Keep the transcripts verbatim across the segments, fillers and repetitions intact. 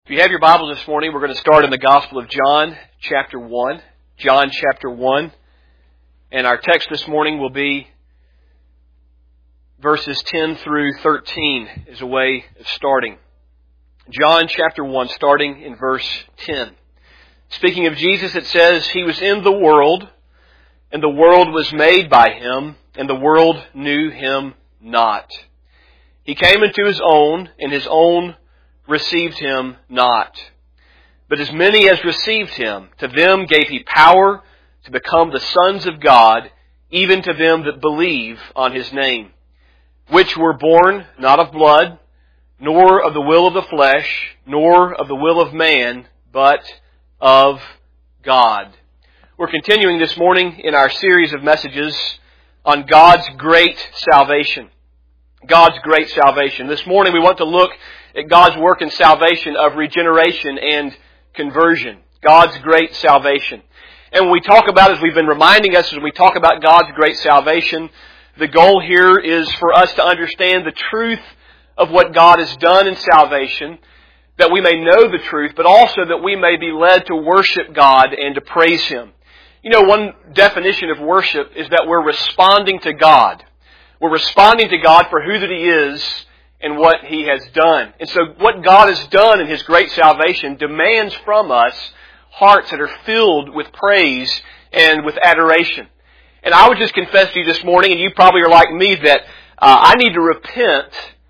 If you have your Bible this morning, we're going to start in the Gospel of John, chapter one. John, chapter one. And our text this morning will be verses ten through thirteen as a way of starting. John, chapter one, starting in verse ten. Speaking of Jesus, it says, "He was in the world, and the world was made by Him, and the world knew Him not. He came into His own, and His own received Him not. But as many as received Him, to them gave He power to become the sons of God, even to them that believe on His name, which were born not of blood, nor of the will of the flesh, nor of the will of man, but of God." We're continuing this morning in our series of messages on God's great salvation. God's great salvation. This morning we want to look at God's work in salvation of regeneration and conversion. God's great salvation. And when we talk about, as we've been reminding us, as we talk about God's great salvation, the goal here is for us to understand the truth of what God has done in salvation, that we may know the truth, but also that we may be led to worship God and to praise Him. You know, one definition of worship is that we're responding to God. We're responding to God for who that He is and what He has done. And so what God has done in His great salvation demands from us hearts that are filled with praise and with adoration. And I would just confess to you this morning, and you probably are like me, that uh, I need to repent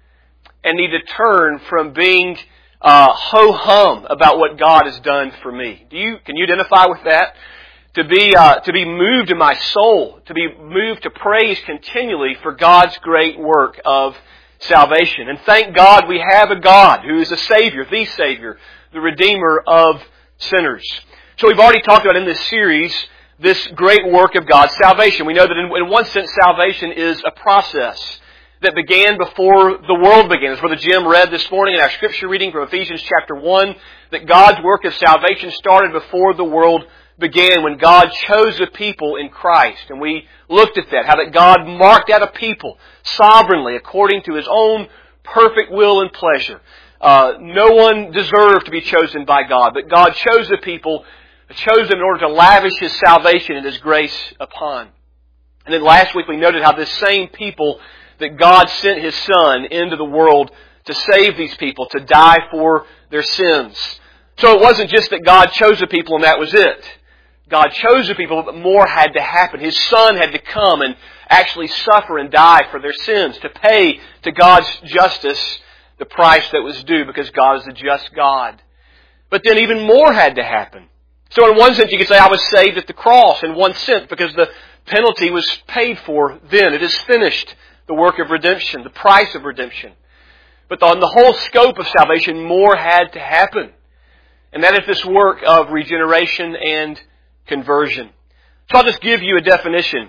and need to turn from being uh, ho-hum about what God has done for me. Do you? Can you identify with that? To be uh, to be moved in my soul, to be moved to praise continually for God's great work of salvation. And thank God we have a God who is a Savior, the Savior, the Redeemer of sinners. So we've already talked about in this series this great work of God's salvation. We know that in, in one sense salvation is a process that began before the world began. As Brother Jim read this morning in our scripture reading from Ephesians chapter one, that God's work of salvation started before the world began, when God chose a people in Christ. And we looked at that, how that God marked out a people sovereignly according to His own perfect will and pleasure. Uh, no one deserved to be chosen by God, but God chose a people, chose them in order to lavish His salvation and His grace upon. And then last week we noted how this same people that God sent His Son into the world to save these people, to die for their sins. So it wasn't just that God chose a people and that was it. God chose the people, but more had to happen. His Son had to come and actually suffer and die for their sins, to pay to God's justice the price that was due, because God is a just God. But then even more had to happen. So in one sense you could say I was saved at the cross, in one sense, because the penalty was paid for then. It is finished, the work of redemption, the price of redemption. But on the whole scope of salvation, more had to happen. And that is this work of regeneration and conversion. So I'll just give you a definition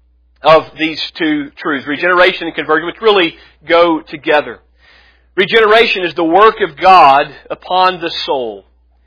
of these two truths, regeneration and conversion, which really go together. Regeneration is the work of God upon the soul,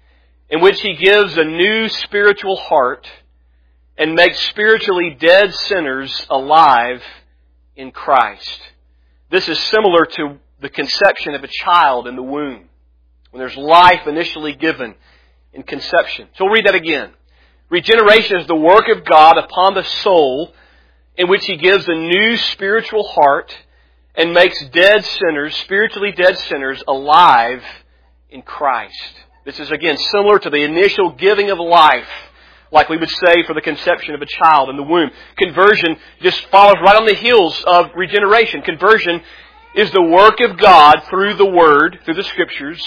in which He gives a new spiritual heart and makes spiritually dead sinners alive in Christ. This is similar to the conception of a child in the womb, when there's life initially given in conception. So we'll read that again. Regeneration is the work of God upon the soul, in which He gives a new spiritual heart and makes dead sinners, spiritually dead sinners, alive in Christ. This is again similar to the initial giving of life, like we would say for the conception of a child in the womb. Conversion just follows right on the heels of regeneration. Conversion is the work of God through the Word, through the Scriptures,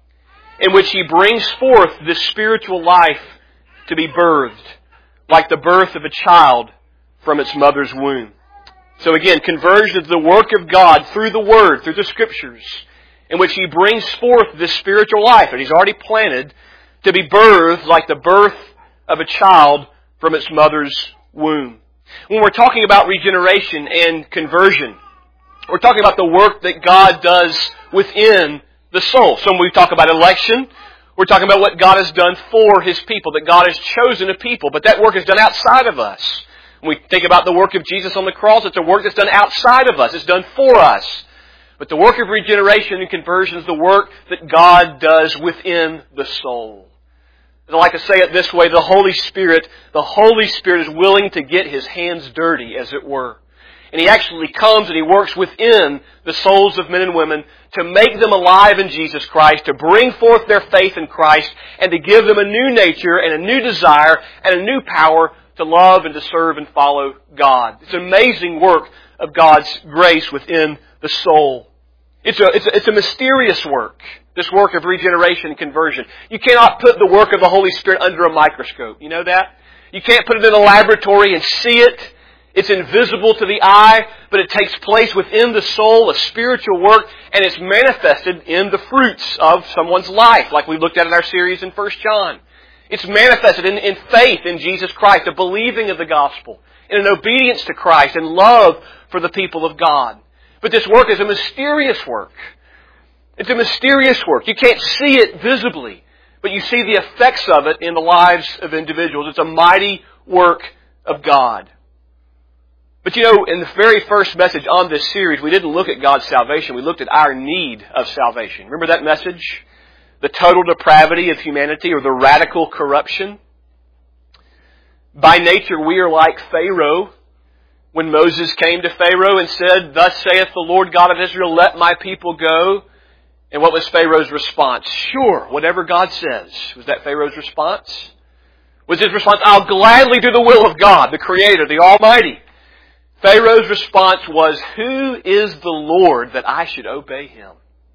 in which He brings forth this spiritual life to be birthed, like the birth of a child from its mother's womb. So again, conversion is the work of God through the Word, through the Scriptures, in which He brings forth this spiritual life that He's already planted to be birthed like the birth of a child from its mother's womb. When we're talking about regeneration and conversion, we're talking about the work that God does within the soul. So when we talk about election, we're talking about what God has done for His people, that God has chosen a people, but that work is done outside of us. When we think about the work of Jesus on the cross, it's a work that's done outside of us. It's done for us. But the work of regeneration and conversion is the work that God does within the soul. And I like to say it this way, the Holy Spirit, the Holy Spirit is willing to get His hands dirty, as it were. And He actually comes and He works within the souls of men and women to make them alive in Jesus Christ, to bring forth their faith in Christ, and to give them a new nature and a new desire and a new power to love and to serve and follow God. It's an amazing work of God's grace within the soul. It's a, it's a, it's a mysterious work, this work of regeneration and conversion. You cannot put the work of the Holy Spirit under a microscope. You know that? You can't put it in a laboratory and see it. It's invisible to the eye, but it takes place within the soul, a spiritual work, and it's manifested in the fruits of someone's life, like we looked at in our series in First John. It's manifested in, in faith in Jesus Christ, a believing of the gospel, in an obedience to Christ, and love for the people of God. But this work is a mysterious work. It's a mysterious work. You can't see it visibly, but you see the effects of it in the lives of individuals. It's a mighty work of God. But you know, in the very first message on this series, we didn't look at God's salvation. We looked at our need of salvation. Remember that message? The total depravity of humanity, or the radical corruption. By nature, we are like Pharaoh. When Moses came to Pharaoh and said, "Thus saith the Lord God of Israel, let my people go." And what was Pharaoh's response? Sure, whatever God says. Was that Pharaoh's response? Was his response, "I'll gladly do the will of God, the Creator, the Almighty"? Pharaoh's response was, "Who is the Lord that I should obey Him?"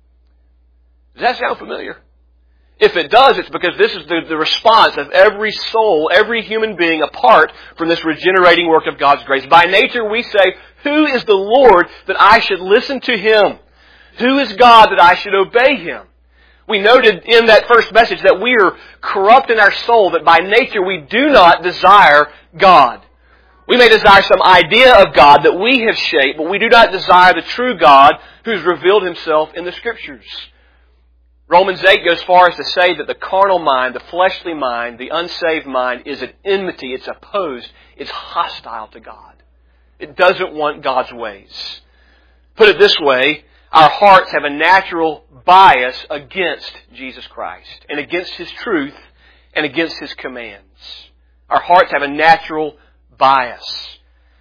Does that sound familiar? If it does, it's because this is the, the response of every soul, every human being apart from this regenerating work of God's grace. By nature we say, "Who is the Lord that I should listen to Him? Who is God that I should obey Him?" We noted in that first message that we are corrupt in our soul, that by nature we do not desire God. We may desire some idea of God that we have shaped, but we do not desire the true God who's revealed Himself in the Scriptures. Romans eight goes far as to say that the carnal mind, the fleshly mind, the unsaved mind is at enmity, it's opposed, it's hostile to God. It doesn't want God's ways. Put it this way, our hearts have a natural bias against Jesus Christ and against His truth and against His commands. Our hearts have a natural bias.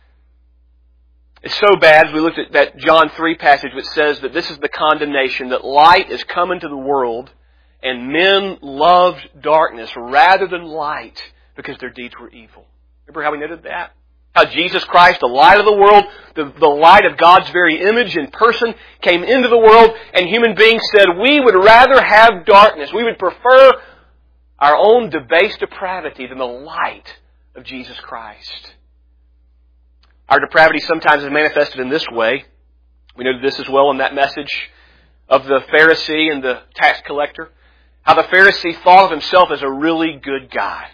It's so bad, as we looked at that John three passage which says that this is the condemnation, that light is come into the world and men loved darkness rather than light because their deeds were evil. Remember how we noted that? How Jesus Christ, the light of the world, the, the light of God's very image in person, came into the world, and human beings said, we would rather have darkness. We would prefer our own debased depravity than the light of Jesus Christ. Our depravity sometimes is manifested in this way. We noted this as well in that message of the Pharisee and the tax collector. How the Pharisee thought of himself as a really good guy.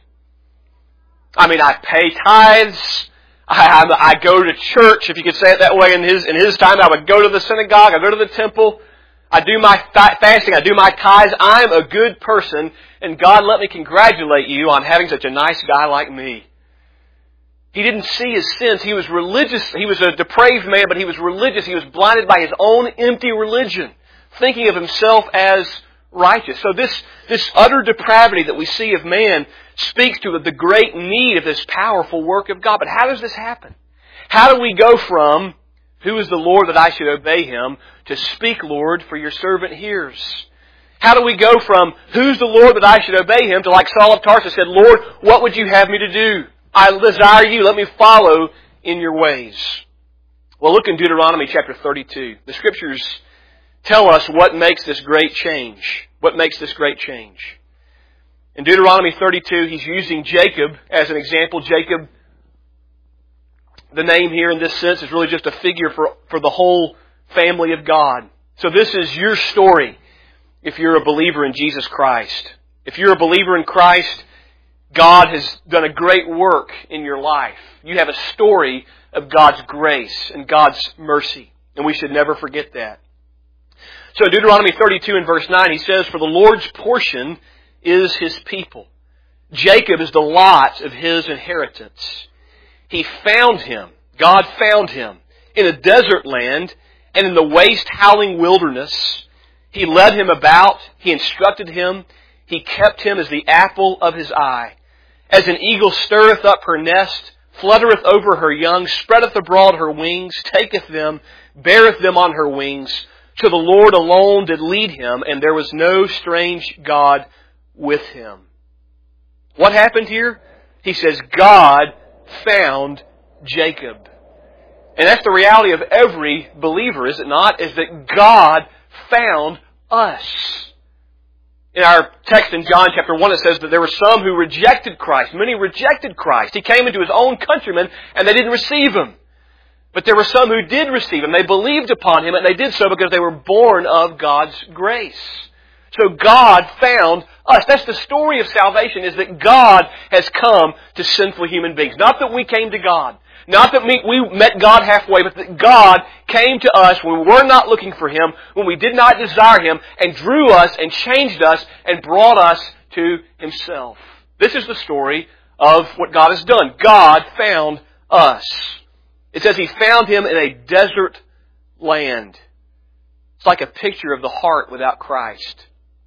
I mean, I pay tithes. I, I, I go to church, if you could say it that way. In his, in his time, I would go to the synagogue. I go to the temple. I do my th- fasting. I do my tithes. I'm a good person. And God, let me congratulate you on having such a nice guy like me. He didn't see his sins. He was religious. He was a depraved man, but he was religious. He was blinded by his own empty religion, thinking of himself as righteous. So this, this utter depravity that we see of man speaks to the great need of this powerful work of God. But how does this happen? How do we go from, who is the Lord that I should obey Him, to speak, Lord, for your servant hears? How do we go from, who's the Lord that I should obey Him, to like Saul of Tarsus said, Lord, what would you have me to do? I desire you. Let me follow in your ways. Well, look in Deuteronomy chapter thirty-two. The Scriptures tell us what makes this great change. What makes this great change. In Deuteronomy thirty-two, he's using Jacob as an example. Jacob, the name here in this sense, is really just a figure for, for the whole family of God. So this is your story if you're a believer in Jesus Christ. If you're a believer in Christ, God has done a great work in your life. You have a story of God's grace and God's mercy. And we should never forget that. So in Deuteronomy thirty-two and verse nine, he says, for the Lord's portion is His people. Jacob is the lot of His inheritance. He found him. God found him in a desert land And in the waste howling wilderness, He led him about, He instructed him, He kept him as the apple of His eye. As an eagle stirreth up her nest, fluttereth over her young, spreadeth abroad her wings, taketh them, beareth them on her wings. To the Lord alone did lead him, and there was no strange God with him. What happened here? He says, God found Jacob. And that's the reality of every believer, is it not? Is that God found us. In our text in John chapter one, it says that there were some who rejected Christ. Many rejected Christ. He came into His own countrymen, and they didn't receive Him. But there were some who did receive Him. They believed upon Him, and they did so because they were born of God's grace. So God found us. That's the story of salvation, is that God has come to sinful human beings. Not that we came to God. Not that we met God halfway, but that God came to us when we were not looking for Him, when we did not desire Him, and drew us and changed us and brought us to Himself. This is the story of what God has done. God found us. It says He found him in a desert land. It's like a picture of the heart without Christ.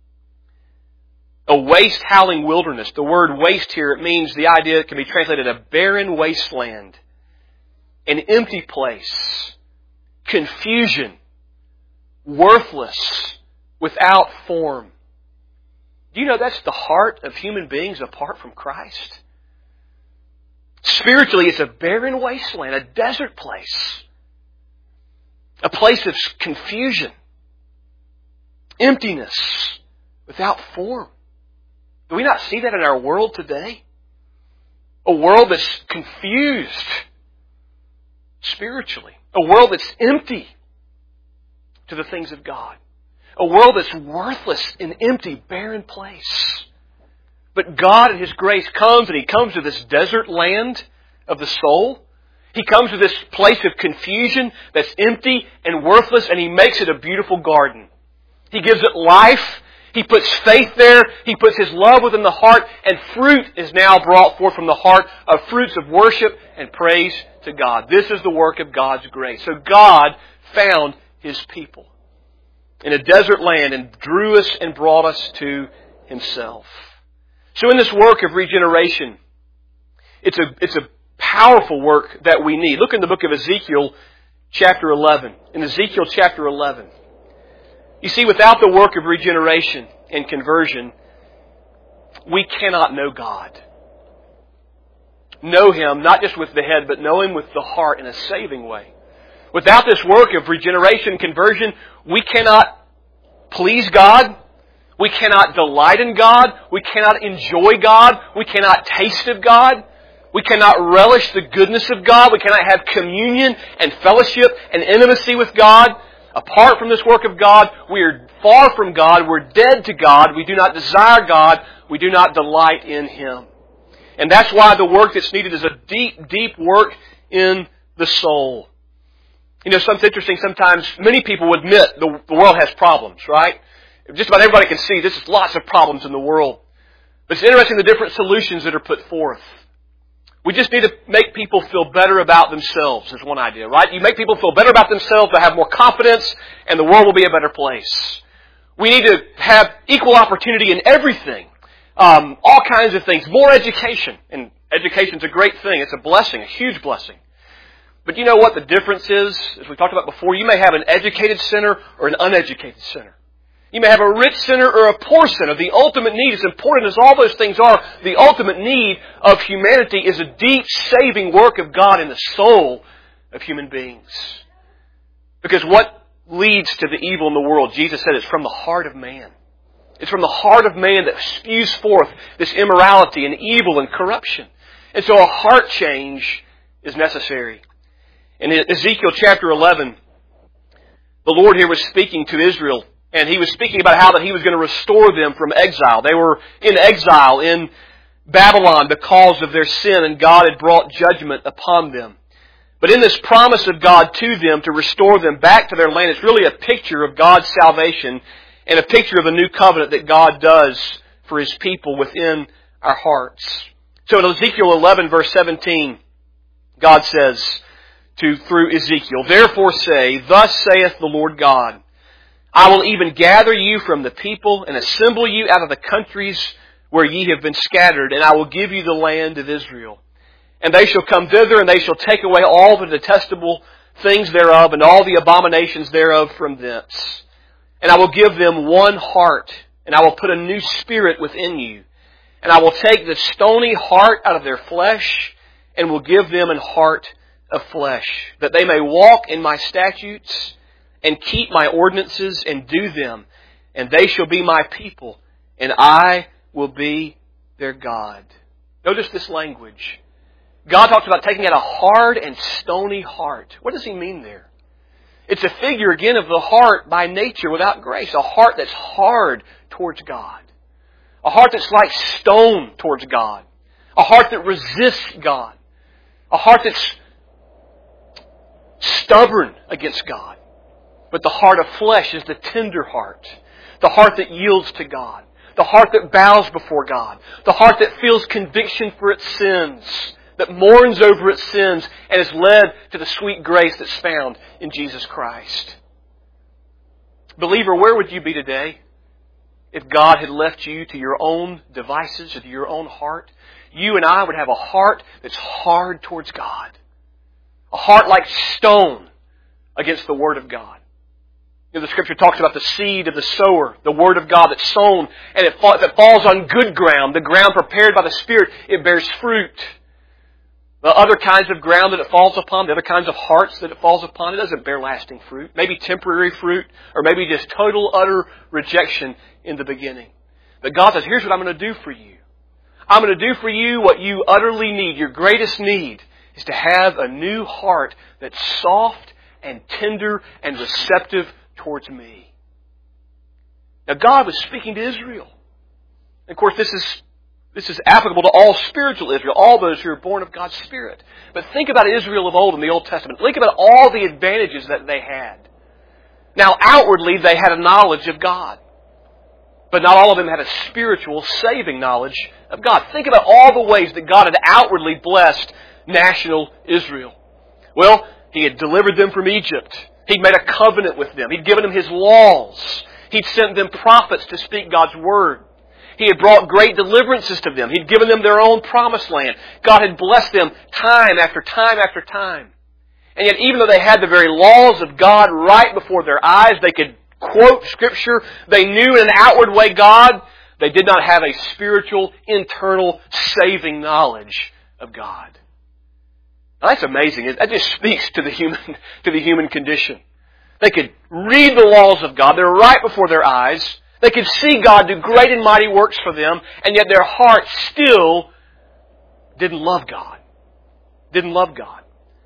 A waste howling wilderness. The word waste here, it means the idea, it can be translated a barren wasteland. An empty place. Confusion. Worthless. Without form. Do you know that's the heart of human beings apart from Christ? Spiritually, it's a barren wasteland, a desert place. A place of confusion. Emptiness. Without form. Do we not see that in our world today? A world that's confused spiritually. A world that's empty to the things of God. A world that's worthless, an empty, barren place. But God in His grace comes, and He comes to this desert land of the soul. He comes to this place of confusion that's empty and worthless, and He makes it a beautiful garden. He gives it life. He puts faith there. He puts His love within the heart, and fruit is now brought forth from the heart of fruits of worship and praise to God. This is the work of God's grace. So God found His people in a desert land and drew us and brought us to Himself. So in this work of regeneration, it's a, it's a powerful work that we need. Look in the book of Ezekiel chapter eleven. In Ezekiel chapter eleven. You see, without the work of regeneration and conversion, we cannot know God. Know Him, not just with the head, but know Him with the heart in a saving way. Without this work of regeneration and conversion, we cannot please God. We cannot delight in God. We cannot enjoy God. We cannot taste of God. We cannot relish the goodness of God. We cannot have communion and fellowship and intimacy with God. Apart from this work of God, we are far from God. We're dead to God. We do not desire God. We do not delight in Him. And that's why the work that's needed is a deep, deep work in the soul. You know, something interesting, sometimes many people admit the, the world has problems, right? Just about everybody can see this is lots of problems in the world. But it's interesting the different solutions that are put forth. We just need to make people feel better about themselves is one idea, right? You make people feel better about themselves, they'll have more confidence, and the world will be a better place. We need to have equal opportunity in everything. Um, all kinds of things. More education. And education's a great thing. It's a blessing, a huge blessing. But you know what the difference is? As we talked about before, you may have an educated sinner or an uneducated sinner. You may have a rich sinner or a poor sinner. The ultimate need, as important as all those things are, the ultimate need of humanity is a deep saving work of God in the soul of human beings. Because what leads to the evil in the world? Jesus said it's from the heart of man. It's from the heart of man that spews forth this immorality and evil and corruption. And so a heart change is necessary. In Ezekiel chapter eleven, the Lord here was speaking to Israel. And He was speaking about how that He was going to restore them from exile. They were in exile in Babylon because of their sin, and God had brought judgment upon them. But in this promise of God to them to restore them back to their land, it's really a picture of God's salvation and a picture of a new covenant that God does for His people within our hearts. So in Ezekiel eleven verse seventeen, God says, to through Ezekiel. Therefore say, Thus saith the Lord God, I will even gather you from the people and assemble you out of the countries where ye have been scattered, and I will give you the land of Israel. And they shall come thither, and they shall take away all the detestable things thereof, and all the abominations thereof from thence. And I will give them one heart, and I will put a new spirit within you. And I will take the stony heart out of their flesh, and will give them an heart of flesh, that they may walk in my statutes, and keep my ordinances, and do them. And they shall be my people, and I will be their God. Notice this language. God talks about taking out a hard and stony heart. What does He mean there? It's a figure, again, of the heart by nature without grace. A heart that's hard towards God. A heart that's like stone towards God. A heart that resists God. A heart that's stubborn against God. But the heart of flesh is the tender heart. The heart that yields to God. The heart that bows before God. The heart that feels conviction for its sins. That mourns over its sins and is led to the sweet grace that's found in Jesus Christ. Believer, where would you be today if God had left you to your own devices, to your own heart? You and I would have a heart that's hard towards God. A heart like stone against the Word of God. You know, the Scripture talks about the seed of the sower, the Word of God that's sown, and it fall, that falls on good ground, the ground prepared by the Spirit, it bears fruit. The other kinds of ground that it falls upon, the other kinds of hearts that it falls upon, it doesn't bear lasting fruit. Maybe temporary fruit, or maybe just total, utter rejection in the beginning. But God says, here's what I'm going to do for you. I'm going to do for you what you utterly need. Your greatest need is to have a new heart that's soft and tender and receptive towards me. Now God was speaking to Israel. And of course, this is This is applicable to all spiritual Israel, all those who are born of God's Spirit. But think about Israel of old in the Old Testament. Think about all the advantages that they had. Now, outwardly, they had a knowledge of God. But not all of them had a spiritual, saving knowledge of God. Think about all the ways that God had outwardly blessed national Israel. Well, He had delivered them from Egypt. He'd made a covenant with them. He'd given them His laws. He'd sent them prophets to speak God's Word. He had brought great deliverances to them. He'd given them their own promised land. God had blessed them time after time after time. And yet, even though they had the very laws of God right before their eyes, they could quote Scripture, they knew in an outward way God, they did not have a spiritual, internal, saving knowledge of God. Now, that's amazing. That just speaks to the human, to the human condition. They could read the laws of God. They're right before their eyes. They could see God do great and mighty works for them, and yet their heart still didn't love God. Didn't love God.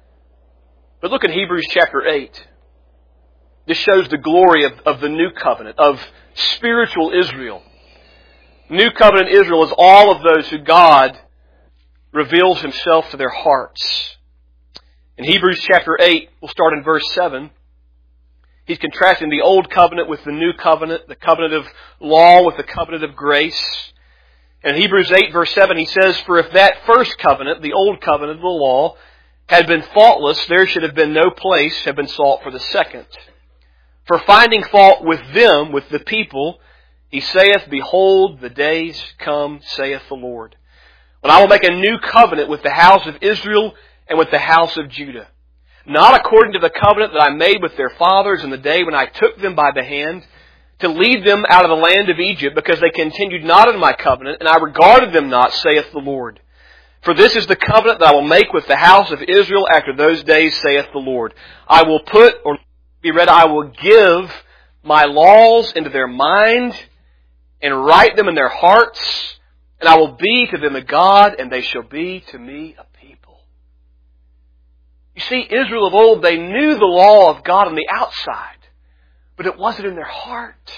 But look at Hebrews chapter eight. This shows the glory of, of the new covenant, of spiritual Israel. New covenant Israel is all of those who God reveals Himself to their hearts. In Hebrews chapter eight, we'll start in verse seven. He's contrasting the old covenant with the new covenant, the covenant of law with the covenant of grace. In Hebrews eight verse seven he says, For if that first covenant, the old covenant of the law, had been faultless, there should have been no place have been sought for the second. For finding fault with them, with the people, He saith, Behold, the days come, saith the Lord, when I will make a new covenant with the house of Israel and with the house of Judah. Not according to the covenant that I made with their fathers in the day when I took them by the hand to lead them out of the land of Egypt, because they continued not in my covenant, and I regarded them not, saith the Lord. For this is the covenant that I will make with the house of Israel after those days, saith the Lord. I will put, or be read, I will give my laws into their mind and write them in their hearts, and I will be to them a God, and they shall be to me a people. You see, Israel of old, they knew the law of God on the outside, but it wasn't in their heart.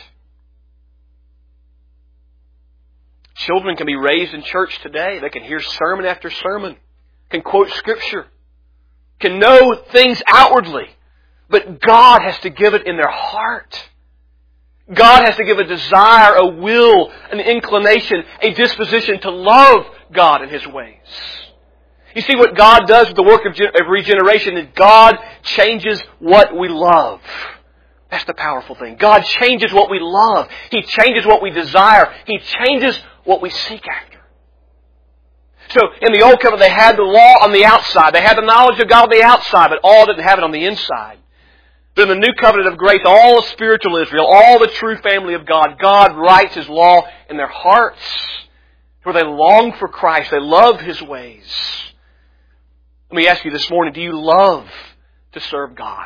Children can be raised in church today. They can hear sermon after sermon, can quote Scripture, can know things outwardly, but God has to give it in their heart. God has to give a desire, a will, an inclination, a disposition to love God and His ways. You see, what God does with the work of regeneration is God changes what we love. That's the powerful thing. God changes what we love. He changes what we desire. He changes what we seek after. So, in the Old Covenant, they had the law on the outside. They had the knowledge of God on the outside, but all didn't have it on the inside. But in the New Covenant of grace, all of spiritual Israel, all the true family of God, God writes His law in their hearts, where they long for Christ. They love His ways. Let me ask you this morning, do you love to serve God?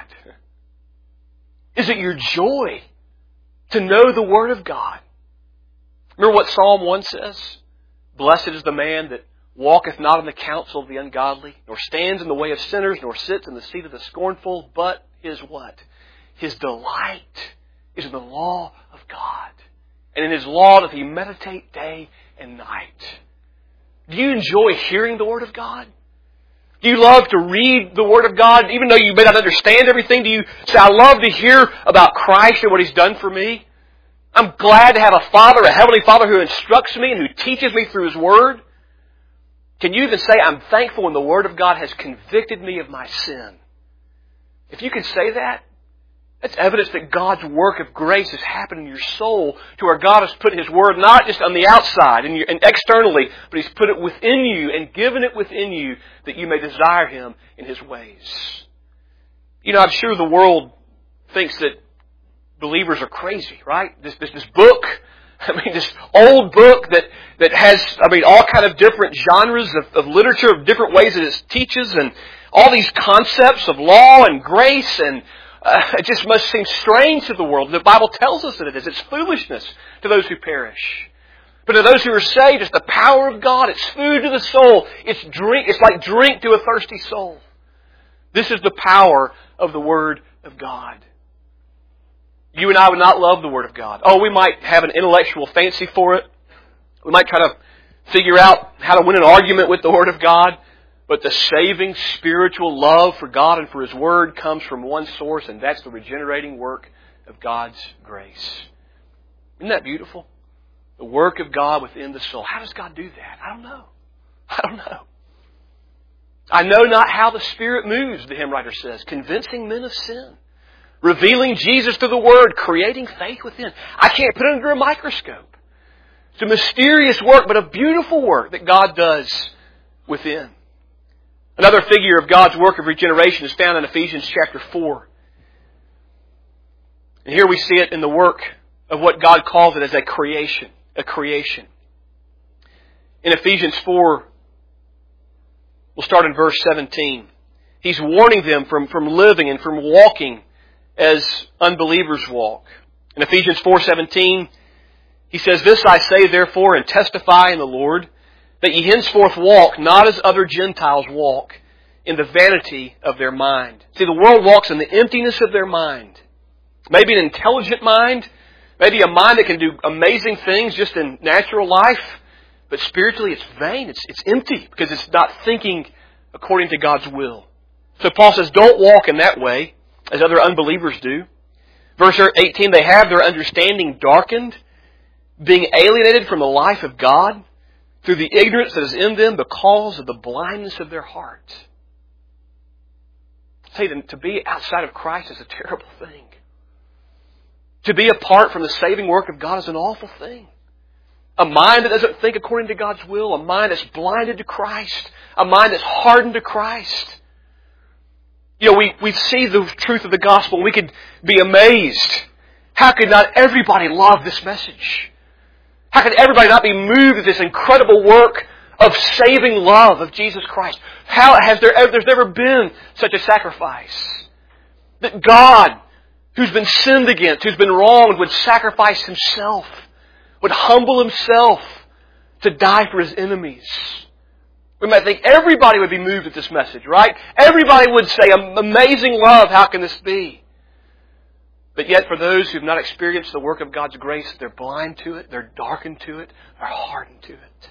Is it your joy to know the Word of God? Remember what Psalm one says? Blessed is the man that walketh not in the counsel of the ungodly, nor stands in the way of sinners, nor sits in the seat of the scornful, but his what? His delight is in the law of God. And in His law doth he meditate day and night. Do you enjoy hearing the Word of God? Do you love to read the Word of God? Even though you may not understand everything, do you say, I love to hear about Christ and what He's done for me? I'm glad to have a Father, a Heavenly Father who instructs me and who teaches me through His Word. Can you even say, I'm thankful when the Word of God has convicted me of my sin? If you can say that, that's evidence that God's work of grace has happened in your soul to where God has put His Word not just on the outside and, and externally, but He's put it within you and given it within you that you may desire Him in His ways. You know, I'm sure the world thinks that believers are crazy, right? This, this, this book, I mean, this old book that, that has, I mean, all kind of different genres of, of literature, of different ways that it teaches, and all these concepts of law and grace, and uh, it just must seem strange to the world. The Bible tells us that it is. It's foolishness to those who perish. But to those who are saved, it's the power of God. It's food to the soul. It's drink. It's like drink to a thirsty soul. This is the power of the Word of God. You and I would not love the Word of God. Oh, we might have an intellectual fancy for it. We might try to figure out how to win an argument with the Word of God. But the saving spiritual love for God and for His Word comes from one source, and that's the regenerating work of God's grace. Isn't that beautiful? The work of God within the soul. How does God do that? I don't know. I don't know. I know not how the Spirit moves, the hymn writer says, convincing men of sin, revealing Jesus through the Word, creating faith within. I can't put it under a microscope. It's a mysterious work, but a beautiful work that God does within. Another figure of God's work of regeneration is found in Ephesians chapter four. And here we see it in the work of what God calls it as a creation. A creation. In Ephesians four, we'll start in verse seventeen. He's warning them from, from living and from walking as unbelievers walk. In Ephesians four seventeen, he says, This I say therefore and testify in the Lord, that ye henceforth walk not as other Gentiles walk, in the vanity of their mind. See, the world walks in the emptiness of their mind. Maybe an intelligent mind, maybe a mind that can do amazing things just in natural life, but spiritually it's vain, it's, it's empty, because it's not thinking according to God's will. So Paul says, don't walk in that way, as other unbelievers do. Verse eighteen, they have their understanding darkened, being alienated from the life of God, through the ignorance that is in them because of the blindness of their heart. Say, to be outside of Christ is a terrible thing. To be apart from the saving work of God is an awful thing. A mind that doesn't think according to God's will, a mind that's blinded to Christ, a mind that's hardened to Christ. You know, we, we see the truth of the gospel and we could be amazed. How could not everybody love this message? How could everybody not be moved at this incredible work of saving love of Jesus Christ? How has there ever, there's never been such a sacrifice? That God, who's been sinned against, who's been wronged, would sacrifice Himself, would humble Himself to die for His enemies. We might think everybody would be moved at this message, right? Everybody would say, amazing love, how can this be? But yet for those who have not experienced the work of God's grace, they're blind to it, they're darkened to it, they're hardened to it.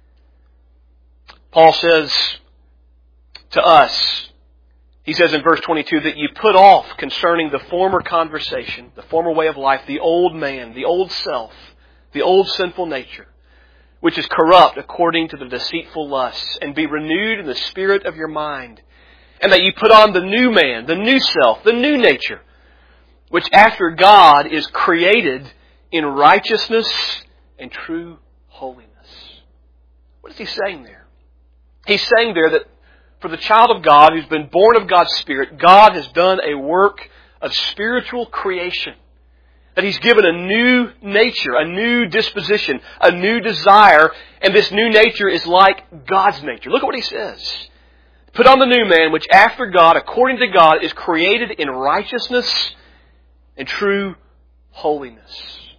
Paul says to us, he says in verse twenty-two, that you put off concerning the former conversation, the former way of life, the old man, the old self, the old sinful nature, which is corrupt according to the deceitful lusts, and be renewed in the spirit of your mind, and that you put on the new man, the new self, the new nature, which after God is created in righteousness and true holiness. What is he saying there? He's saying there that for the child of God who's been born of God's Spirit, God has done a work of spiritual creation. That He's given a new nature, a new disposition, a new desire, and this new nature is like God's nature. Look at what He says. Put on the new man, which after God, according to God, is created in righteousness and true holiness.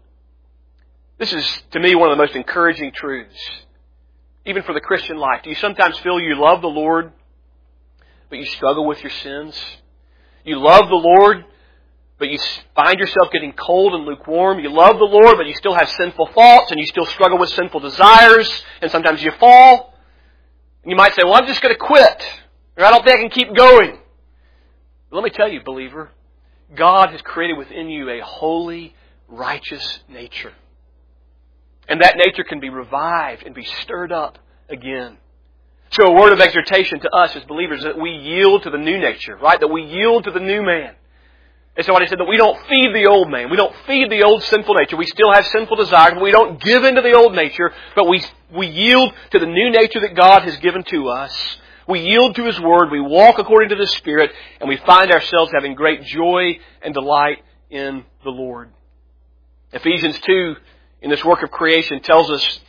This is, to me, one of the most encouraging truths, even for the Christian life. Do you sometimes feel you love the Lord, but you struggle with your sins? You love the Lord, but you find yourself getting cold and lukewarm. You love the Lord, but you still have sinful thoughts, and you still struggle with sinful desires, and sometimes you fall. And you might say, well, I'm just going to quit, or I don't think I can keep going. But let me tell you, believer, God has created within you a holy, righteous nature. And that nature can be revived and be stirred up again. So a word of exhortation to us as believers that we yield to the new nature, right? That we yield to the new man. And so what he said, that we don't feed the old man. We don't feed the old sinful nature. We still have sinful desires, but we don't give into the old nature, but we, we yield to the new nature that God has given to us. We yield to His Word. We walk according to the Spirit, and we find ourselves having great joy and delight in the Lord. Ephesians two, in this work of creation, tells us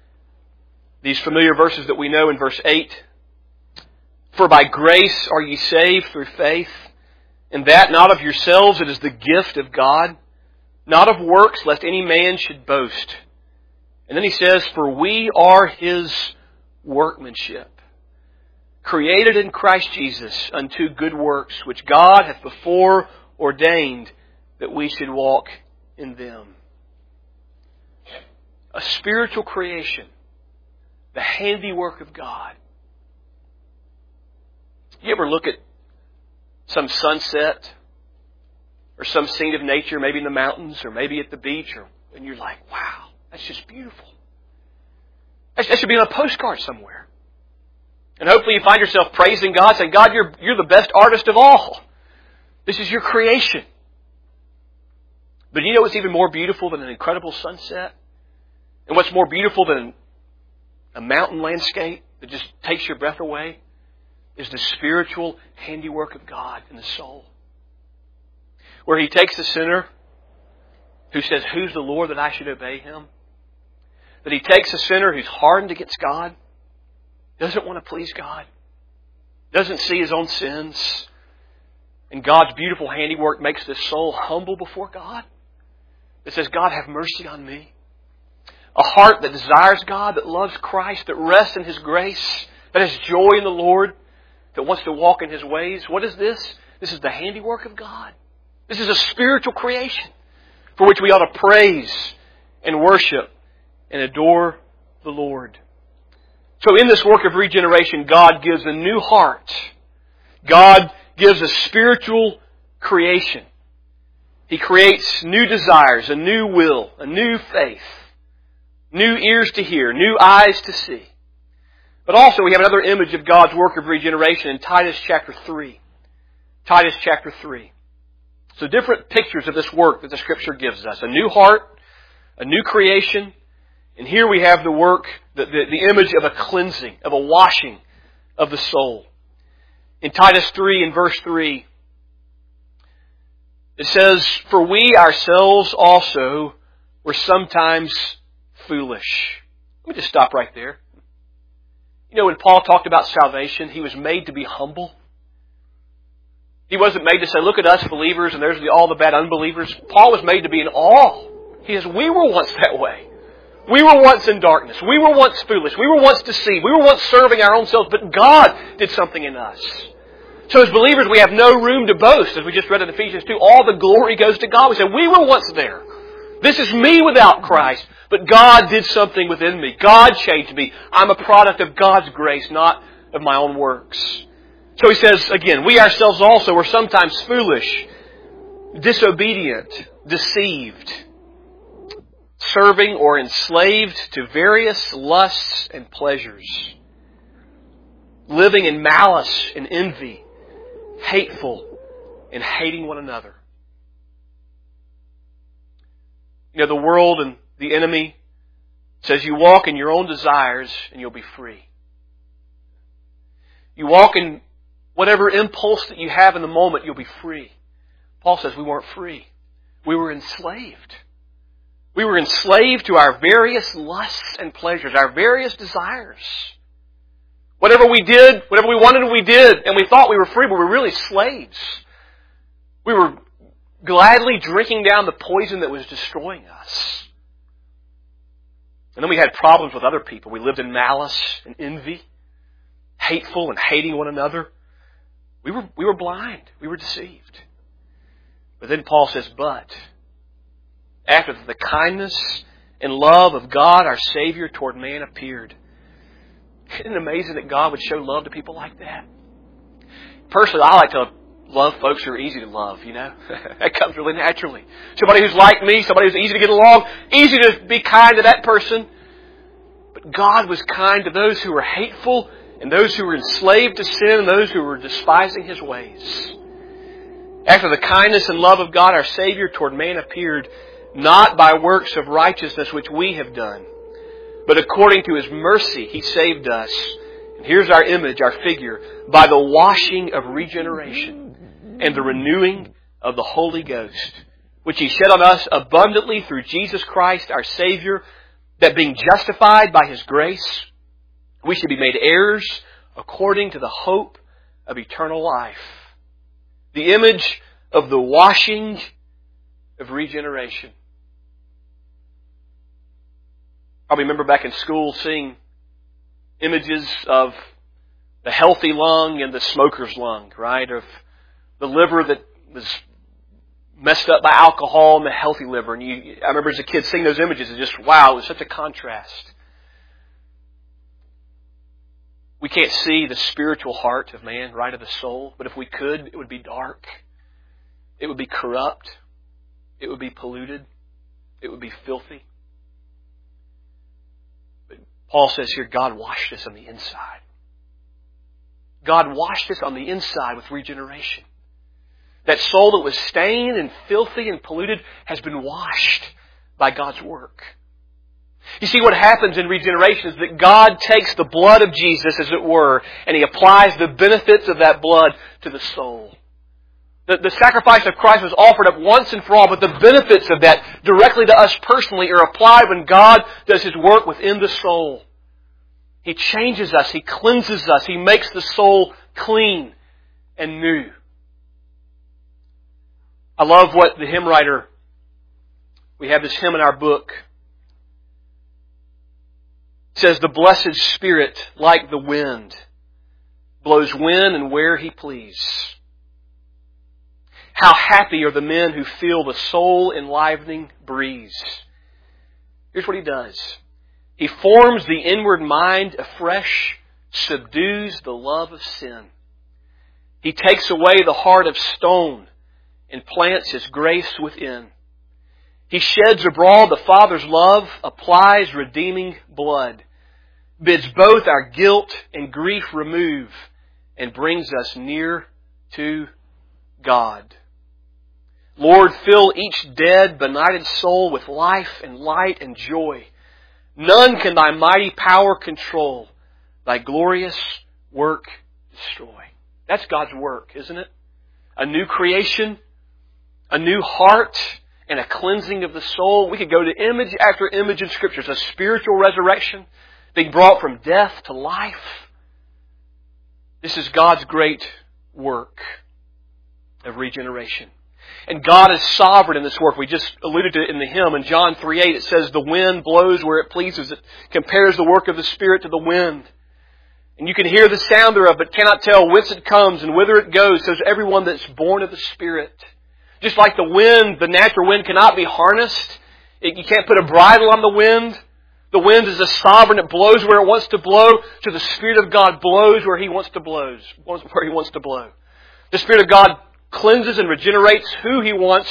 these familiar verses that we know in verse eight. For by grace are ye saved through faith, and that not of yourselves, it is the gift of God, not of works, lest any man should boast. And then he says, for we are His workmanship, created in Christ Jesus unto good works, which God hath before ordained that we should walk in them. A spiritual creation, the handiwork of God. You ever look at some sunset or some scene of nature, maybe in the mountains or maybe at the beach, or, and you're like, wow, that's just beautiful. That should be on a postcard somewhere. And hopefully you find yourself praising God, saying, God, you're, you're the best artist of all. This is your creation. But you know what's even more beautiful than an incredible sunset? And what's more beautiful than a mountain landscape that just takes your breath away? Is the spiritual handiwork of God in the soul. Where He takes the sinner who says, who's the Lord that I should obey Him? That He takes the sinner who's hardened against God, doesn't want to please God, doesn't see his own sins, and God's beautiful handiwork makes this soul humble before God. It says, God, have mercy on me. A heart that desires God, that loves Christ, that rests in His grace, that has joy in the Lord, that wants to walk in His ways. What is this? This is the handiwork of God. This is a spiritual creation for which we ought to praise and worship and adore the Lord. So in this work of regeneration, God gives a new heart. God gives a spiritual creation. He creates new desires, a new will, a new faith, new ears to hear, new eyes to see. But also we have another image of God's work of regeneration in Titus chapter three. Titus chapter three. So different pictures of this work that the Scripture gives us. A new heart, a new creation, and here we have the work, the, the, the image of a cleansing, of a washing of the soul. In Titus three, in verse three, it says, for we ourselves also were sometimes foolish. Let me just stop right there. You know, when Paul talked about salvation, he was made to be humble. He wasn't made to say, look at us believers and there's all the bad unbelievers. Paul was made to be in awe. He says, we were once that way. We were once in darkness. We were once foolish. We were once deceived. We were once serving our own selves, but God did something in us. So as believers, we have no room to boast. As we just read in Ephesians two, all the glory goes to God. We say, we were once there. This is me without Christ. But God did something within me. God changed me. I'm a product of God's grace, not of my own works. So he says, again, we ourselves also were sometimes foolish, disobedient, deceived. serving or enslaved to various lusts and pleasures, living in malice and envy, hateful and hating one another. You know, the world and the enemy says you walk in your own desires and you'll be free. You walk in whatever impulse that you have in the moment, you'll be free. Paul says we weren't free. We were enslaved. We were enslaved to our various lusts and pleasures, our various desires. Whatever we did, whatever we wanted, we did. And we thought we were free, but we were really slaves. We were gladly drinking down the poison that was destroying us. And then we had problems with other people. We lived in malice and envy, hateful and hating one another. We were, we were blind. We were deceived. But then Paul says, but after the kindness and love of God, our Savior, toward man appeared. Isn't it amazing that God would show love to people like that? Personally, I like to love folks who are easy to love, you know. That comes really naturally. Somebody who's like me, somebody who's easy to get along, easy to be kind to that person. But God was kind to those who were hateful and those who were enslaved to sin and those who were despising His ways. After the kindness and love of God, our Savior, toward man appeared, not by works of righteousness which we have done, but according to His mercy He saved us. And here's our image, our figure, by the washing of regeneration and the renewing of the Holy Ghost, which He shed on us abundantly through Jesus Christ, our Savior, that being justified by His grace, we should be made heirs according to the hope of eternal life. The image of the washing of regeneration. I remember back in school seeing images of the healthy lung and the smoker's lung, right? Of the liver that was messed up by alcohol and the healthy liver. And you, I remember as a kid seeing those images and just, wow, it was such a contrast. We can't see the spiritual heart of man, right, of the soul. But if we could, it would be dark. It would be corrupt. It would be polluted. It would be filthy. But Paul says here, God washed us on the inside. God washed us on the inside with regeneration. That soul that was stained and filthy and polluted has been washed by God's work. You see, what happens in regeneration is that God takes the blood of Jesus, as it were, and He applies the benefits of that blood to the soul. The, the sacrifice of Christ was offered up once and for all, but the benefits of that directly to us personally are applied when God does His work within the soul. He changes us. He cleanses us. He makes the soul clean and new. I love what the hymn writer, we have this hymn in our book, says, the blessed Spirit, like the wind, blows when and where He please. How happy are the men who feel the soul-enlivening breeze. Here's what He does. He forms the inward mind afresh, subdues the love of sin. He takes away the heart of stone and plants His grace within. He sheds abroad the Father's love, applies redeeming blood, bids both our guilt and grief remove, and brings us near to God. Lord, fill each dead, benighted soul with life and light and joy. None can Thy mighty power control. Thy glorious work destroy. That's God's work, isn't it? A new creation, a new heart, and a cleansing of the soul. We could go to image after image in Scriptures. A spiritual resurrection, being brought from death to life. This is God's great work of regeneration. And God is sovereign in this work. We just alluded to it in the hymn. In John three eight it says, the wind blows where it pleases. It compares the work of the Spirit to the wind. And you can hear the sound thereof, but cannot tell whence it comes and whither it goes. So is everyone that's born of the Spirit. Just like the wind, the natural wind cannot be harnessed. It, you can't put a bridle on the wind. The wind is a sovereign. It blows where it wants to blow. So the Spirit of God blows where He wants to blow. Where He wants to blow. The Spirit of God cleanses and regenerates who He wants,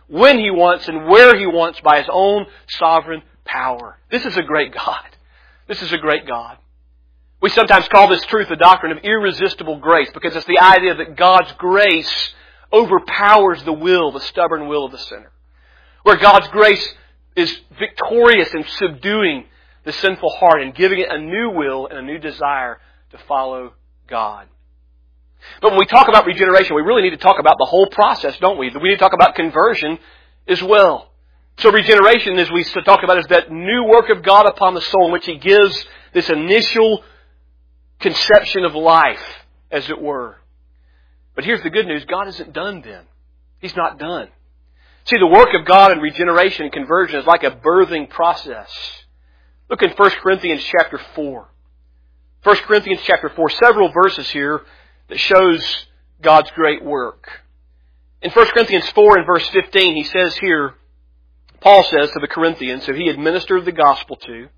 when He wants, and where He wants by His own sovereign power. This is a great God. This is a great God. We sometimes call this truth the doctrine of irresistible grace, because it's the idea that God's grace overpowers the will, the stubborn will of the sinner. Where God's grace is victorious in subduing the sinful heart and giving it a new will and a new desire to follow God. But when we talk about regeneration, we really need to talk about the whole process, don't we? We need to talk about conversion as well. So regeneration, as we talked about, is that new work of God upon the soul in which He gives this initial conception of life, as it were. But here's the good news. God isn't done then. He's not done. See, the work of God in regeneration and conversion is like a birthing process. Look in First Corinthians chapter four. First Corinthians chapter four, several verses here that shows God's great work. In First Corinthians four and verse fifteen, he says here, Paul says to the Corinthians, who he administered the gospel to,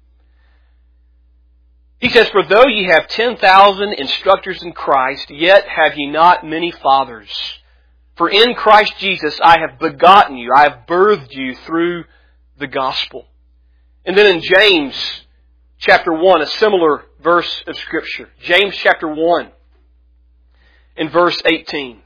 he says, "For though ye have ten thousand instructors in Christ, yet have ye not many fathers. For in Christ Jesus I have begotten you, I have birthed you through the gospel." And then in James chapter one, a similar verse of Scripture. James chapter one, in verse eighteen.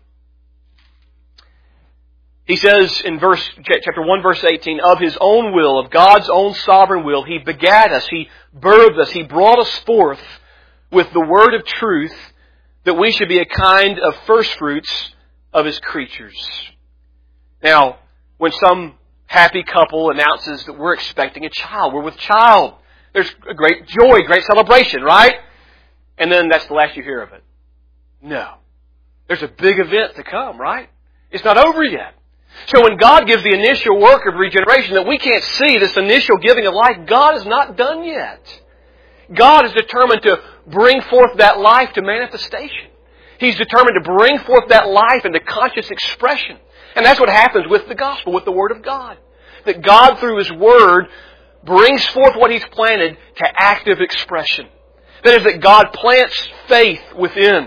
He says in verse chapter one, verse eighteen, "Of His own will, of God's own sovereign will, He begat us, He birthed us, He brought us forth with the word of truth, that we should be a kind of firstfruits of His creatures." Now, when some happy couple announces that we're expecting a child, we're with child, there's a great joy, great celebration, right? And then that's the last you hear of it. No. There's a big event to come, right? It's not over yet. So when God gives the initial work of regeneration that we can't see, this initial giving of life, God is not done yet. God is determined to bring forth that life to manifestation. He's determined to bring forth that life into conscious expression. And that's what happens with the gospel, with the Word of God. That God, through His Word, brings forth what He's planted to active expression. That is, that God plants faith within.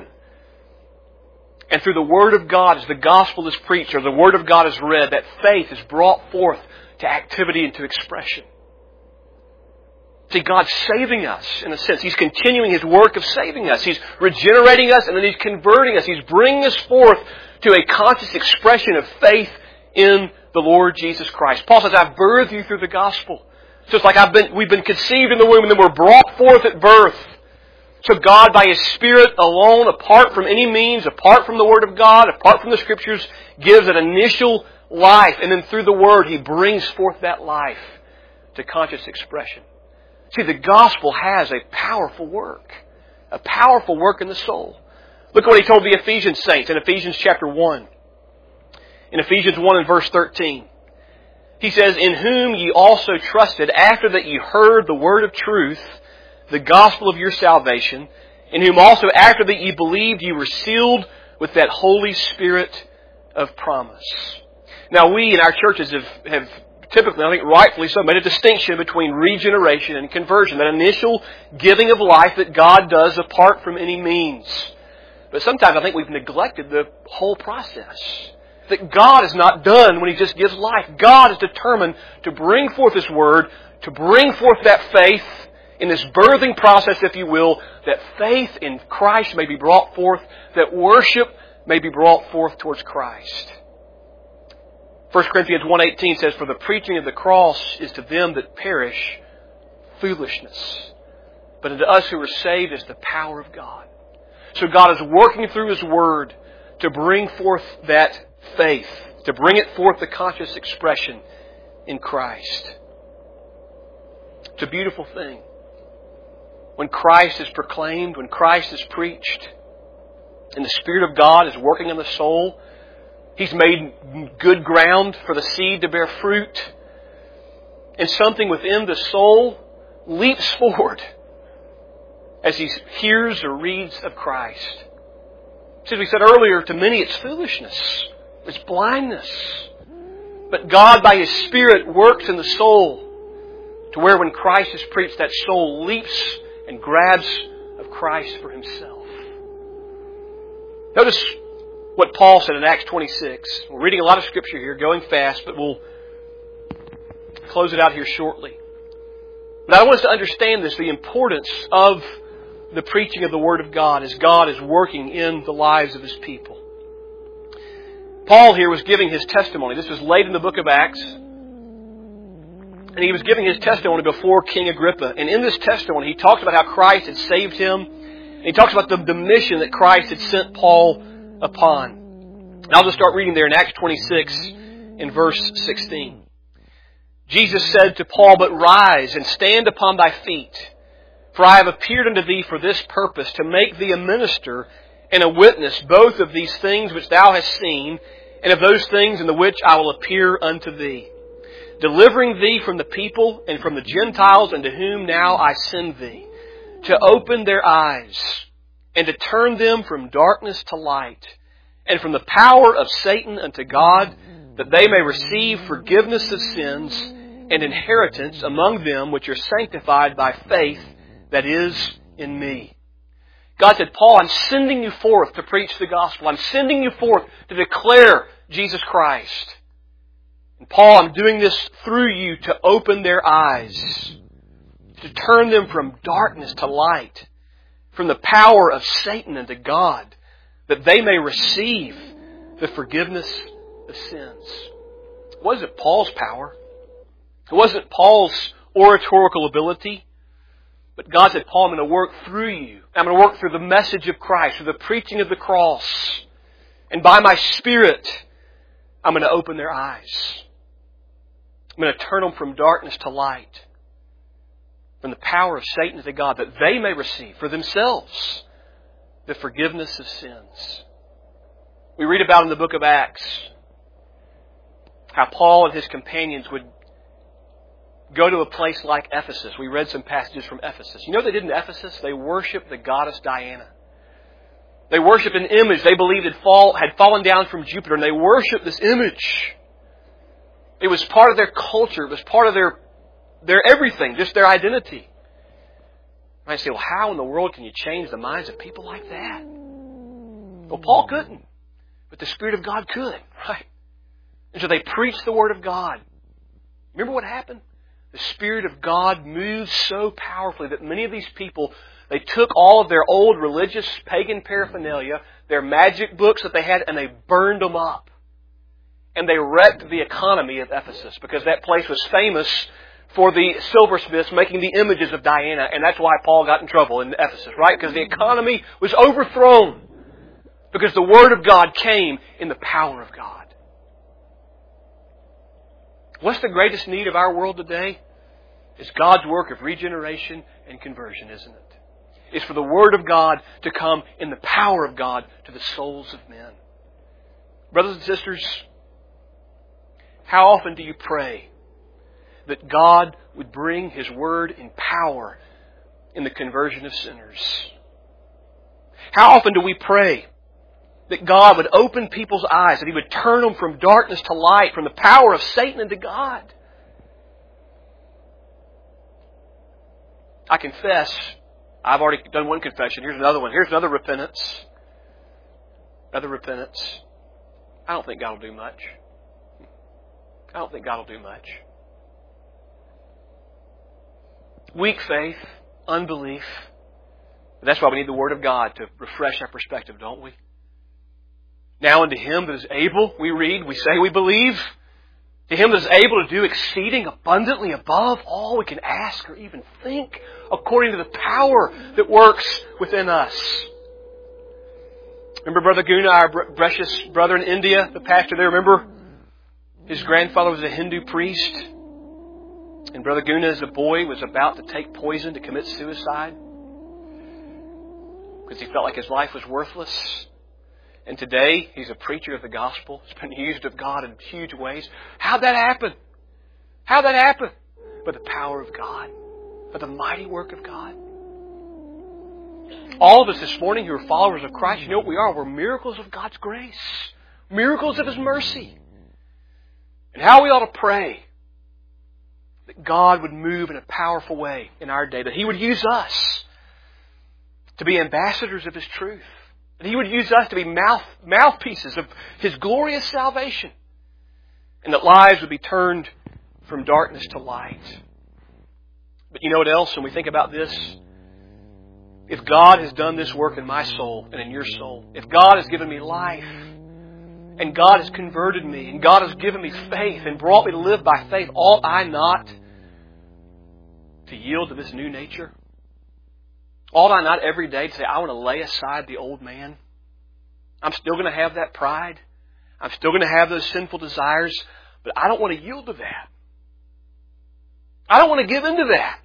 And through the Word of God, as the gospel is preached or the Word of God is read, that faith is brought forth to activity and to expression. See, God's saving us, in a sense. He's continuing His work of saving us. He's regenerating us, and then He's converting us. He's bringing us forth to a conscious expression of faith in the Lord Jesus Christ. Paul says, "I've birthed you through the gospel." So it's like I've been, we've been conceived in the womb, and then we're brought forth at birth. So God, by His Spirit alone, apart from any means, apart from the Word of God, apart from the Scriptures, gives an initial life. And then through the Word, He brings forth that life to conscious expression. See, the gospel has a powerful work. A powerful work in the soul. Look at what He told the Ephesians saints in Ephesians chapter one. In Ephesians one and verse thirteen. He says, "In whom ye also trusted, after that ye heard the word of truth, the gospel of your salvation, in whom also after that ye believed, ye were sealed with that Holy Spirit of promise." Now we in our churches have, have typically, I think rightfully so, made a distinction between regeneration and conversion. That initial giving of life that God does apart from any means. But sometimes I think we've neglected the whole process. That God is not done when He just gives life. God is determined to bring forth His Word, to bring forth that faith, in this birthing process, if you will, that faith in Christ may be brought forth, that worship may be brought forth towards Christ. First Corinthians one eighteen says, "For the preaching of the cross is to them that perish foolishness, but unto us who are saved is the power of God." So God is working through His Word to bring forth that faith, to bring it forth the conscious expression in Christ. It's a beautiful thing. When Christ is proclaimed, when Christ is preached, and the Spirit of God is working in the soul, He's made good ground for the seed to bear fruit, and something within the soul leaps forward as he hears or reads of Christ. As we said earlier, to many it's foolishness, it's blindness. But God, by His Spirit, works in the soul to where when Christ is preached, that soul leaps and grabs of Christ for himself. Notice what Paul said in Acts twenty-six. We're reading a lot of Scripture here, going fast, but we'll close it out here shortly. But I want us to understand this, the importance of the preaching of the Word of God as God is working in the lives of His people. Paul here was giving his testimony. This was late in the book of Acts. And he was giving his testimony before King Agrippa. And in this testimony, he talks about how Christ had saved him. And he talks about the, the mission that Christ had sent Paul upon. And I'll just start reading there in Acts twenty-six in verse sixteen. Jesus said to Paul, "But rise and stand upon thy feet. For I have appeared unto thee for this purpose, to make thee a minister and a witness both of these things which thou hast seen, and of those things in the which I will appear unto thee, delivering thee from the people and from the Gentiles unto whom now I send thee, to open their eyes, and to turn them from darkness to light, and from the power of Satan unto God, that they may receive forgiveness of sins and inheritance among them which are sanctified by faith that is in me." God said, "Paul, I'm sending you forth to preach the gospel. I'm sending you forth to declare Jesus Christ. And Paul, I'm doing this through you to open their eyes, to turn them from darkness to light, from the power of Satan unto God, that they may receive the forgiveness of sins." It wasn't Paul's power. It wasn't Paul's oratorical ability. But God said, "Paul, I'm going to work through you. I'm going to work through the message of Christ, through the preaching of the cross. And by my Spirit, I'm going to open their eyes. I'm going to turn them from darkness to light, from the power of Satan to God, that they may receive for themselves the forgiveness of sins." We read about in the book of Acts how Paul and his companions would go to a place like Ephesus. We read some passages from Ephesus. You know what they did in Ephesus? They worshipped the goddess Diana. They worshipped an image they believed had, fall, had fallen down from Jupiter, and they worshipped this image. It was part of their culture. It was part of their, their everything, just their identity. You might say, well, how in the world can you change the minds of people like that? Well, Paul couldn't, but the Spirit of God could, right? And so they preached the Word of God. Remember what happened? The Spirit of God moved so powerfully that many of these people, they took all of their old religious pagan paraphernalia, their magic books that they had, and they burned them up. And they wrecked the economy of Ephesus because that place was famous for the silversmiths making the images of Diana. And that's why Paul got in trouble in Ephesus, right? Because the economy was overthrown because the Word of God came in the power of God. What's the greatest need of our world today? It's God's work of regeneration and conversion, isn't it? It's for the Word of God to come in the power of God to the souls of men. Brothers and sisters, how often do you pray that God would bring His Word in power in the conversion of sinners? How often do we pray that God would open people's eyes, that He would turn them from darkness to light, from the power of Satan into God? I confess, I've already done one confession. Here's another one. Here's another repentance. Another repentance. I don't think God will do much. I don't think God will do much. Weak faith, unbelief. But that's why we need the Word of God to refresh our perspective, don't we? Now unto Him that is able, we read, we say we believe. To Him that is able to do exceeding abundantly above all we can ask or even think, according to the power that works within us. Remember Brother Guna, our precious brother in India, the pastor there, remember? His grandfather was a Hindu priest. And Brother Guna, as a boy, was about to take poison to commit suicide because he felt like his life was worthless. And today, he's a preacher of the gospel. He's been used of God in huge ways. How'd that happen? How'd that happen? By the power of God. By the mighty work of God. All of us this morning who are followers of Christ, you know what we are? We're miracles of God's grace. Miracles of His mercy. And how we ought to pray that God would move in a powerful way in our day. That He would use us to be ambassadors of His truth. That He would use us to be mouth, mouthpieces of His glorious salvation. And that lives would be turned from darkness to light. But you know what else? When we think about this, if God has done this work in my soul and in your soul, if God has given me life, and God has converted me, and God has given me faith and brought me to live by faith, ought I not to yield to this new nature? Ought I not every day to say, I want to lay aside the old man? I'm still going to have that pride. I'm still going to have those sinful desires, but I don't want to yield to that. I don't want to give in to that.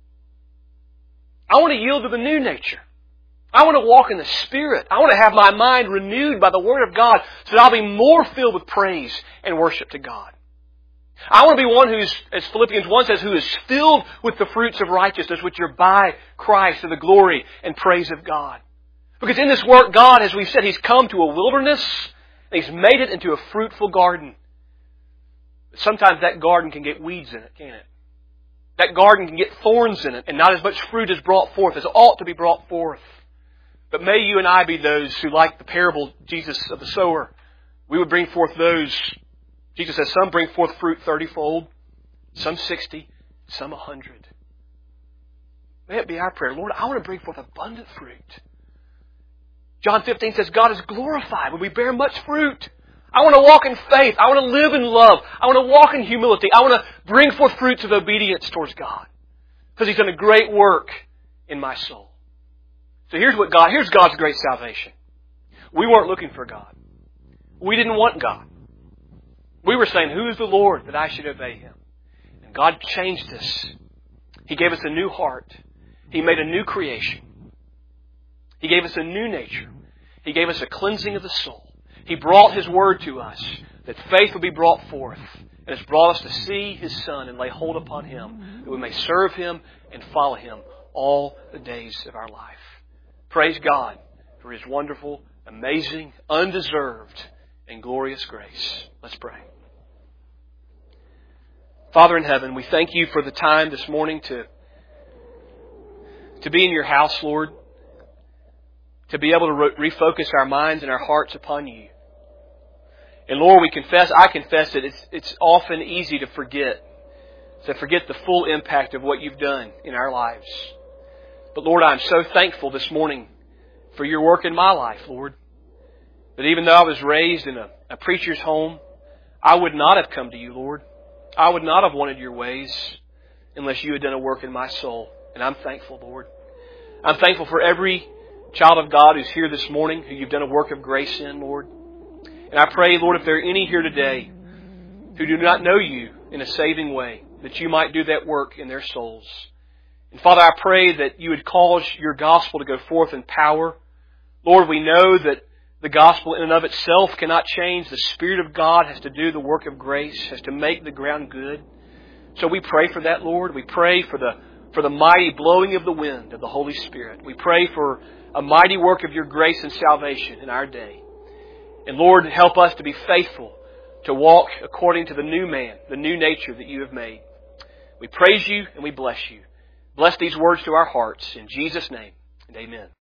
I want to yield to the new nature. I want to walk in the Spirit. I want to have my mind renewed by the Word of God so that I'll be more filled with praise and worship to God. I want to be one who's, as Philippians one says, who is filled with the fruits of righteousness which are by Christ to the glory and praise of God. Because in this work, God, as we've said, He's come to a wilderness and He's made it into a fruitful garden. But sometimes that garden can get weeds in it, can't it? That garden can get thorns in it and not as much fruit is brought forth as ought to be brought forth. But may you and I be those who, like the parable, Jesus of the sower, we would bring forth those. Jesus says some bring forth fruit thirty-fold, some sixty, some a hundred. May it be our prayer, Lord, I want to bring forth abundant fruit. John fifteen says God is glorified when we bear much fruit. I want to walk in faith. I want to live in love. I want to walk in humility. I want to bring forth fruits of obedience towards God. Because He's done a great work in my soul. So here's what God, here's God's great salvation. We weren't looking for God. We didn't want God. We were saying, who is the Lord that I should obey Him? And God changed us. He gave us a new heart. He made a new creation. He gave us a new nature. He gave us a cleansing of the soul. He brought His Word to us, that faith would be brought forth, and has brought us to see His Son and lay hold upon Him, that we may serve Him and follow Him all the days of our life. Praise God for His wonderful, amazing, undeserved, and glorious grace. Let's pray. Father in heaven, we thank You for the time this morning to, to be in Your house, Lord, to be able to re- refocus our minds and our hearts upon You. And Lord, we confess, I confess that it's, it's often easy to forget, to forget the full impact of what You've done in our lives. But Lord, I'm so thankful this morning for Your work in my life, Lord. That even though I was raised in a, a preacher's home, I would not have come to You, Lord. I would not have wanted Your ways unless You had done a work in my soul. And I'm thankful, Lord. I'm thankful for every child of God who's here this morning, who You've done a work of grace in, Lord. And I pray, Lord, if there are any here today who do not know You in a saving way, that You might do that work in their souls. And Father, I pray that You would cause Your gospel to go forth in power. Lord, we know that the gospel in and of itself cannot change. The Spirit of God has to do the work of grace, has to make the ground good. So we pray for that, Lord. We pray for the, for the mighty blowing of the wind of the Holy Spirit. We pray for a mighty work of Your grace and salvation in our day. And Lord, help us to be faithful, to walk according to the new man, the new nature that You have made. We praise You and we bless You. Bless these words to our hearts. In Jesus' name, and amen.